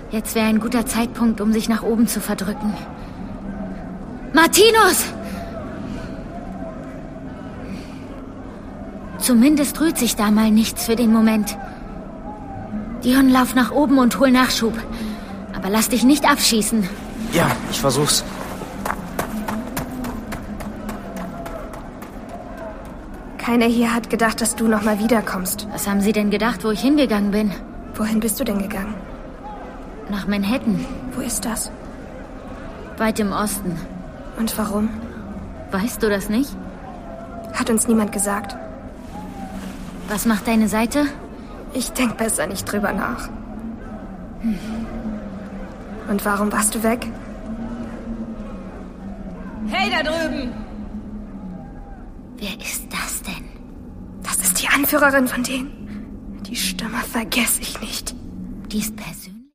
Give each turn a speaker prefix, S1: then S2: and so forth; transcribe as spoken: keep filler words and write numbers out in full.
S1: Jetzt wäre ein guter Zeitpunkt, um sich nach oben zu verdrücken. Martinus! Zumindest rührt sich da mal nichts für den Moment. Dion, lauf nach oben und hol Nachschub. Aber lass dich nicht abschießen.
S2: Ja, ich versuch's.
S3: Keiner hier hat gedacht, dass du nochmal wiederkommst.
S1: Was haben Sie denn gedacht, wo ich hingegangen bin?
S3: Wohin bist du denn gegangen?
S1: Nach Manhattan.
S3: Wo ist das?
S1: Weit im Osten.
S3: Und warum?
S1: Weißt du das nicht?
S3: Hat uns niemand gesagt.
S1: Was macht deine Seite?
S3: Ich denk besser nicht drüber nach. Hm. Und warum warst du weg?
S4: Hey, da drüben!
S1: Wer ist das denn?
S3: Das ist die Anführerin von denen. Die Stimme vergesse ich nicht.
S1: Die ist persönlich.